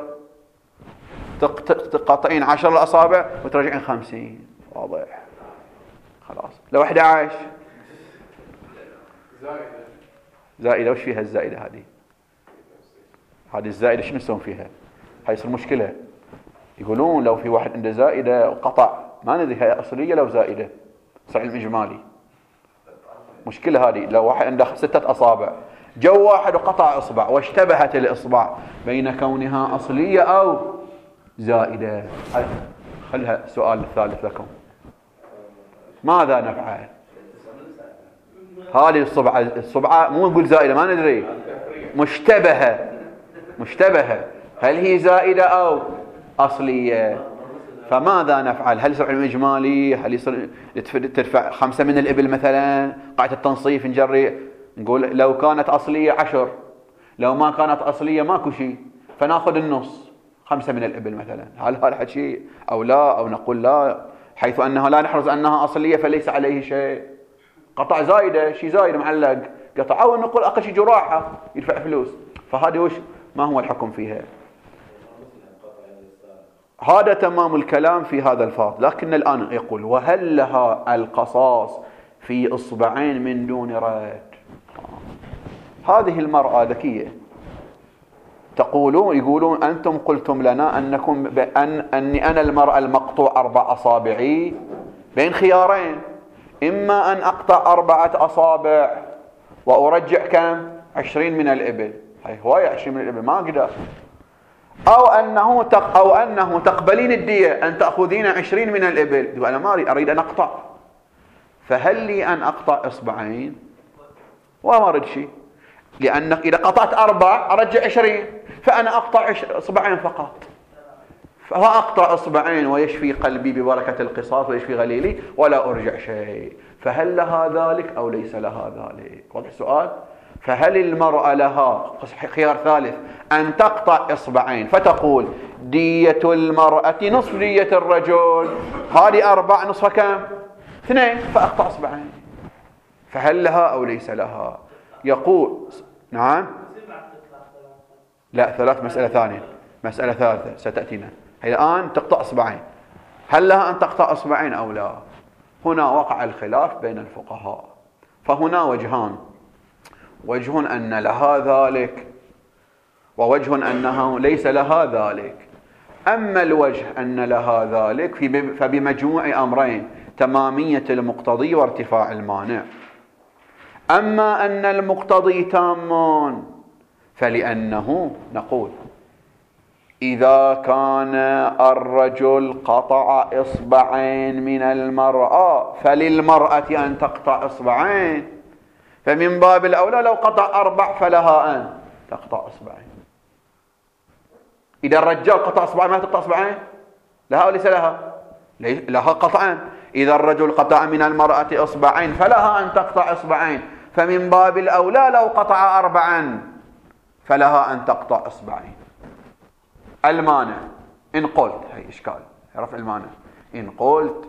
A: تقطعين عشر الأصابع وترجعين خمسين. واضح؟ خلاص. لو أحد عشر
B: زائدة
A: زائدة، وش فيها الزائدة هذه؟ هذه الزائدة شنو نسوون فيها؟ هاي يصير مشكلة. يقولون لو في واحد عنده زائدة وقطع ما ندري هي أصلية لو زائدة، صار علم إجمالي. مشكلة هذه. لو واحد عنده ستة أصابع جو واحد وقطع إصبع واشتبهت الإصبع بين كونها أصلية أو زائدة، خلها السؤال الثالث لكم. ماذا نفعل؟ هذه الصبعة الصبعة مو نقول زائدة ما ندري، مشتبهة مشتبهة هل هي زائدة أو أصلية؟ فماذا نفعل؟ هل يصير علم إجمالي؟ هل يصير ترفع خمسة من الإبل مثلا قاعدة التنصيف نجري نقول لو كانت أصلية عشر، لو ما كانت أصلية ماكو شيء فناخذ النص خمسة من الإبل مثلا؟ هل هذا الحكي أو لا؟ أو نقول لا حيث أنها لا نحرز أنها أصلية فليس عليه شيء، قطع زايدة شيء زايد معلق قطع، أو نقول أقل شيء جراحة يدفع فلوس. فهذه وش ما هو الحكم فيها؟ هذا تمام الكلام في هذا الفاظ. لكن الآن يقول وهل لها القصاص في إصبعين من دون رد؟ هذه المرأة ذكية. تقولون يقولون أنتم قلتم لنا أنكم بأن أني أنا المرأة المقطوع أربع أصابعي بين خيارين، إما أن أقطع أربعة أصابع وأرجع كم؟ عشرين من الإبل، هاي هواية عشرين من الإبل ما أقدر، أو أنه تق أو أنه تقبلين الدية أن تأخذين عشرين من الإبل. أنا ما أريد أريد أن أقطع، فهل لي أن أقطع إصبعين؟ وما أريد شيء، لأن إذا قطعت أربع أرجع عشرين، فأنا أقطع إصبعين فقط، فأقطع إصبعين ويشفي قلبي ببركة القصاص ويشفي غليلي ولا أرجع شيء. فهل لها ذلك أو ليس لها ذلك؟ واضح السؤال؟ فهل المرأة لها خيار ثالث أن تقطع إصبعين فتقول دية المرأة نصف دية الرجل، هذه أربع نصف كم؟ اثنين، فأقطع إصبعين. فهل لها أو ليس لها؟ يقول نعم لا، ثلاث مسألة ثانية، مسألة ثالثة ستأتينا. الآن تقطع إصبعين، هل لها أن تقطع إصبعين أو لا؟ هنا وقع الخلاف بين الفقهاء. فهنا وجهان، وجه أن لها ذلك ووجه أنه ليس لها ذلك. أما الوجه أن لها ذلك فبمجموع أمرين: تمامية المقتضي وارتفاع المانع. أما أن المقتضي تام فلأنه نقول إذا كان الرجل قطع إصبعين من المرأة فللمرأة أن تقطع إصبعين، فمن باب الأولى لو قطع أربع فلها أن تقطع إصبعين. إذا الرجال قطع إصبعين ما تقطع إصبعين؟ لها أو ليس لها؟ لها قطعا. إذا الرجل قطع من المرأة إصبعين فلها أن تقطع إصبعين، فمن باب الأولى لو قطع أربعا فلها أن تقطع إصبعين. المانع إن قلت، هي إشكال رفع المانع، إن قلت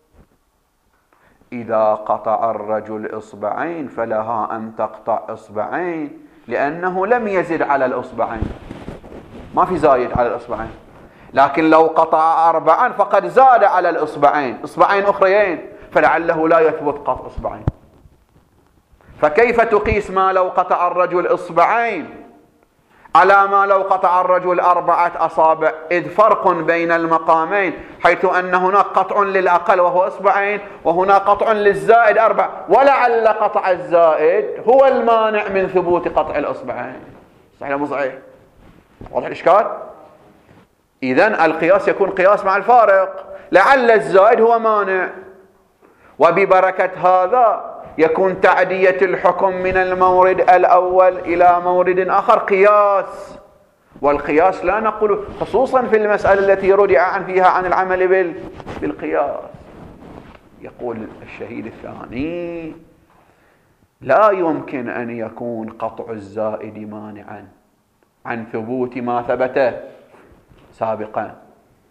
A: إذا قطع الرجل إصبعين فلها أن تقطع إصبعين لأنه لم يزد على الإصبعين، ما في زايد على الإصبعين. لكن لو قطع أربعا فقد زاد على الإصبعين إصبعين أخريين، فلعله لا يثبت قطع إصبعين. فكيف تقيس ما لو قطع الرجل إصبعين على ما لو قطع الرجل أربعة أصابع؟ إذ فرق بين المقامين، حيث أن هناك قطع للأقل وهو إصبعين، وهنا قطع للزائد أربع، ولعل قطع الزائد هو المانع من ثبوت قطع الإصبعين. صحيح مو صحيح؟ واضح الإشكال؟ إذن القياس يكون قياس مع الفارق، لعل الزائد هو مانع، وببركة هذا يكون تعدية الحكم من المورد الأول إلى مورد آخر قياس. والقياس لا نقول خصوصا في المسألة التي ردع عن فيها عن العمل بالقياس. يقول الشهيد الثاني لا يمكن أن يكون قطع الزائد مانعا عن ثبوت ما ثبت سابقا.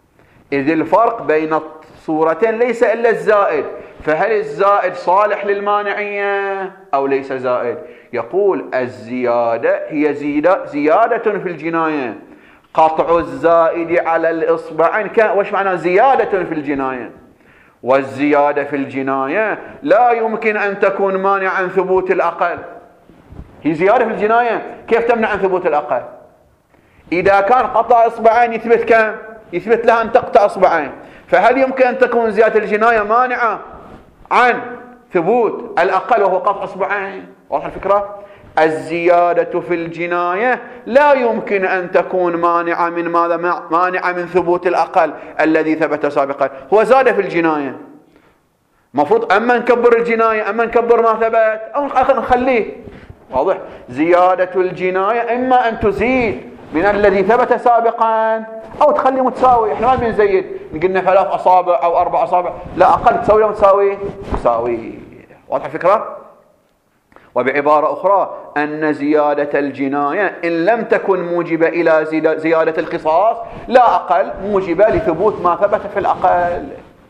A: إذ الفرق بين الصورتين ليس إلا الزائد، فهل الزائد صالح للمانعية أو ليس زائد؟ يقول الزيادة هي زيادة في الجناية، قطع الزائد على الإصبعين وش معنى زيادة في الجناية؟ والزيادة في الجناية لا يمكن أن تكون مانع عن ثبوت الأقل. هي زيادة في الجناية كيف تمنع عن ثبوت الأقل؟ إذا كان قطع إصبعين يثبت كم؟ يثبت لها أن تقطع إصبعين، فهل يمكن أن تكون زيادة الجناية مانعة عن ثبوت الأقل وهو قطع إصبعين؟ واضح الفكرة؟ الزيادة في الجناية لا يمكن أن تكون مانعة من ماذا؟ مانعة من ثبوت الأقل الذي ثبت سابقا. هو زاد في الجناية، مفروض أما نكبر الجناية أما نكبر ما ثبت أو نخليه. واضح؟ زيادة الجناية إما أن تزيد من الذي ثبت سابقا أو تخليه متساوي. إحنا ما بنزيد قلنا ثلاث أصابع أو أربع أصابع، لا، أقل تساوي لا متساوي تساوي. واضح الفكرة؟ وبعبارة أخرى أن زيادة الجناية إن لم تكن موجبة إلى زيادة القصاص لا أقل موجبة لثبوت ما ثبت في الأقل،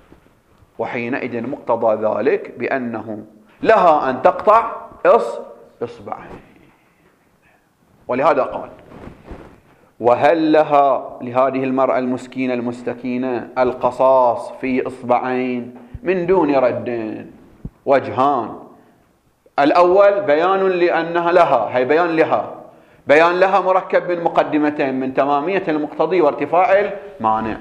A: وحينئذ مقتضى ذلك بأنه لها أن تقطع إصبعين. ولهذا قال: وهل لها لهذه المرأة المسكينة المستكينة القصاص في إصبعين من دون رد؟ وجهان: الأول بيان لأنها لها، هي بيان لها، بيان لها مركب من مقدمتين: من تمامية المقتضي وارتفاع المانع.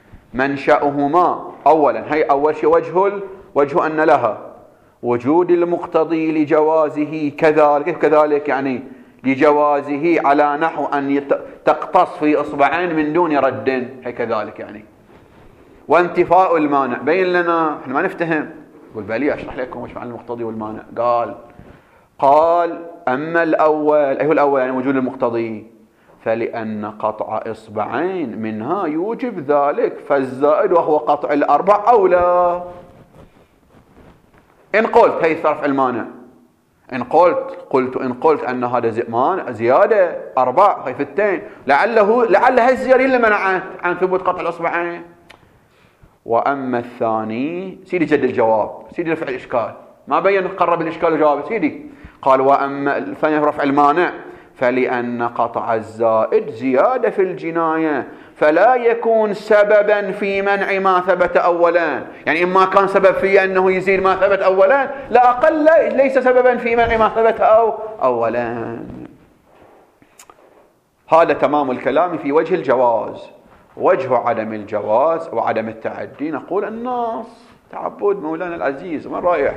A: منشأهما أولا، هي أول شيء وجه وجه أن لها وجود المقتضي لجوازه كذلك كذلك يعني لجوازه على نحو أن تقتص في إصبعين من دون رد، هي كذلك يعني. وانتفاء المانع بين لنا، احنا ما نفتهم. يقول بالي أشرح لكم وش معنى المقتضي والمانع. قال قال أما الأول، أيه الأول يعني وجود المقتضي، فلأن قطع إصبعين منها يوجب ذلك، فالزائد وهو قطع الأربع أولى. إن قلت هي صرف المانع، إن قلت قلت إن قلت أن هذا زيادة أربع خيفتين، لعله لعل هذه الزيادة اللي منعت عن ثبوت قطع الإصبعين. وأما الثاني، سيدي جد الجواب، سيدي رفع الإشكال، ما بين قرب الإشكال وجواب سيدي. قال: وأما الثاني رفع المانع، فلأن قطع الزائد زيادة في الجناية فلا يكون سببا في منع ما ثبت أولا. يعني إما كان سبب في أنه يزيد ما ثبت أولا، لا أقل ليس سببا في منع ما ثبت أو أولا. هذا تمام الكلام في وجه الجواز. وجه عدم الجواز وعدم التعدي، نقول النص تعبد مولانا العزيز، من رايح؟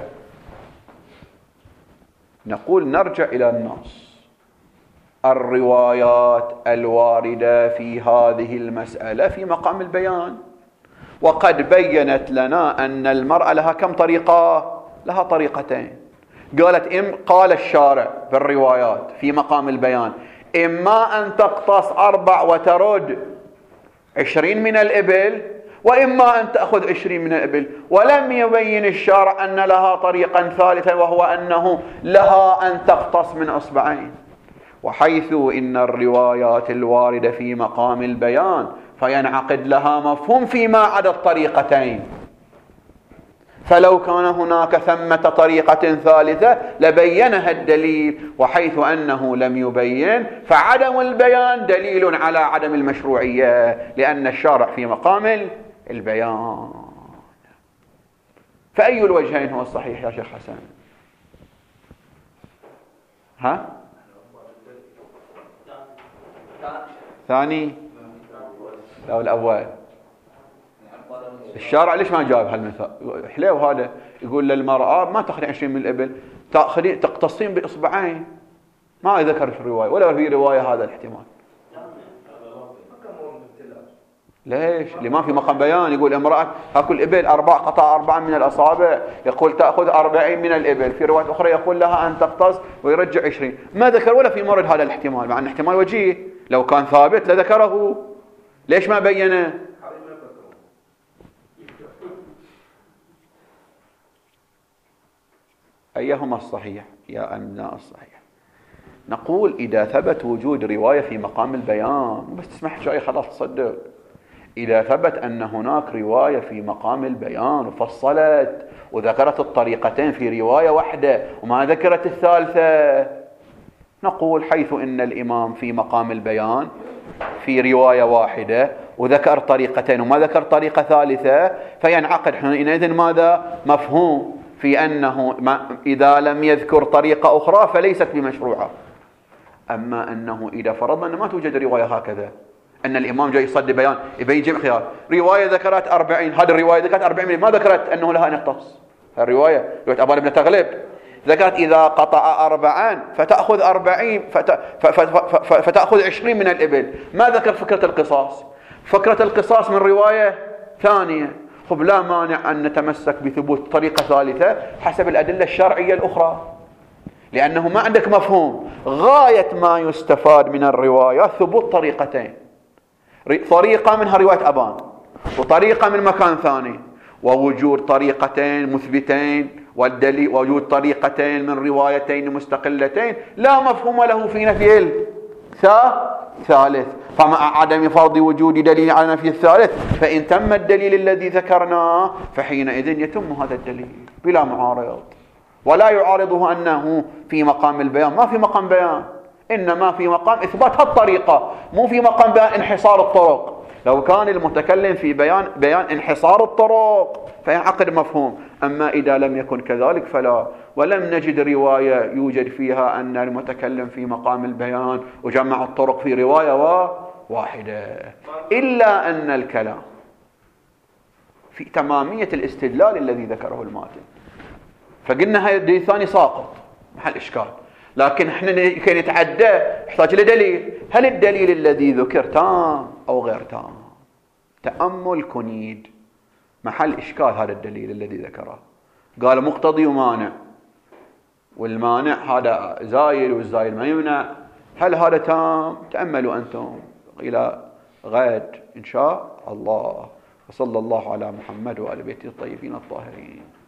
A: نقول نرجع إلى النص. الروايات الواردة في هذه المسألة في مقام البيان، وقد بينت لنا أن المرأة لها كم طريقة؟ لها طريقتين. قالت إم قال الشارع في الروايات في مقام البيان: إما أن تقتص أربع وترد عشرين من الإبل، وإما أن تأخذ عشرين من الإبل. ولم يبين الشارع أن لها طريقا ثالثا، وهو أنه لها أن تقتص من أصبعين. وحيث إن الروايات الواردة في مقام البيان فينعقد لها مفهوم فيما عدا الطريقتين، فلو كان هناك ثمة طريقة ثالثة لبينها الدليل، وحيث أنه لم يبين فعدم البيان دليل على عدم المشروعية، لأن الشارع في مقام البيان. فأي الوجهين هو الصحيح يا شيخ حسن؟ ها؟ ثاني أو الأول؟ الشارع ليش ما جاب هالمثال؟ حلو هذا. يقول للمرأة ما تأخذ عشرين من الإبل، تأخذين تقتصين بإصبعين. ما ذكر في الرواية ولا في رواية هذا الاحتمال. ليش؟ اللي ما في مقام بيان. يقول امرأة أكل إبل أربع قطع أربعة من الأصابع، يقول تأخذ أربعين من الإبل. في رواية أخرى يقول لها أن تقتص ويرجع عشرين. ما ذكر ولا في مورد هذا الاحتمال، مع أن احتمال وجيه لو كان ثابت لذكره. ليش ما بينه؟ أيهما الصحيح يا أمنا الصحيح؟ نقول إذا ثبت وجود رواية في مقام البيان، بس تسمح شوي خلاص تصدق. إذا ثبت أن هناك رواية في مقام البيان وفصلت وذكرت الطريقتين في رواية واحدة وما ذكرت الثالثة، نقول حيث إن الإمام في مقام البيان في رواية واحدة وذكر طريقتين وما ذكر طريقة ثالثة، فينعقد حينئذ ماذا؟ مفهوم في أنه إذا لم يذكر طريقة أخرى فليست بمشروعة. أما أنه إذا فرضنا أن ما توجد رواية هكذا، أن الإمام جاي يصدي بيان يبي يجمع خيار، رواية ذكرت أربعين، هذه الرواية ذكرت أربعين ما ذكرت أنه لها أن يختص. الرواية رواية أبان بن تغلب ذكرت إذا قطع أربعا فتأخذ أربعين فت... ف... ف... ف... فتأخذ عشرين من الإبل، ما ذكر فكرة القصاص. فكرة القصاص من رواية ثانية. خب لا مانع أن نتمسك بثبوت طريقة ثالثة حسب الأدلة الشرعية الأخرى، لأنه ما عندك مفهوم. غاية ما يستفاد من الروايات ثبوت طريقتين، طريقة منها رواية أبان وطريقة من مكان ثاني، ووجود طريقتين مثبتين والدليل وجود طريقتين من روايتين مستقلتين لا مفهوم له في نفي الثالث. فمع عدم فرض وجود دليل على نفي الثالث فإن تم الدليل الذي ذكرناه فحينئذ يتم هذا الدليل بلا معارض، ولا يعارضه أنه في مقام البيان. ما في مقام بيان، إنما في مقام إثبات الطريقة، مو في مقام بيان انحصار الطرق. لو كان المتكلم في بيان بيان انحصار الطرق فينعقد مفهوم، أما إذا لم يكن كذلك فلا. ولم نجد رواية يوجد فيها أن المتكلم في مقام البيان وجمع الطرق في رواية واحدة، إلا أن الكلام في تمامية الاستدلال الذي ذكره الماتن. فقلنا هذا الدليل الثاني ساقط محل إشكال، لكن احنا كي نتعدى يحتاج لدليل. هل الدليل الذي ذكر تام أو غير تام؟ تأمل كنيد محل إشكال هذا الدليل الذي ذكره. قال مقتضي ومانع، والمانع هذا زايل والزايل ما يمنع. هل هذا تام؟ تأملوا أنتم إلى غد إن شاء الله. وصلى الله على محمد وآل بيته الطيبين الطاهرين.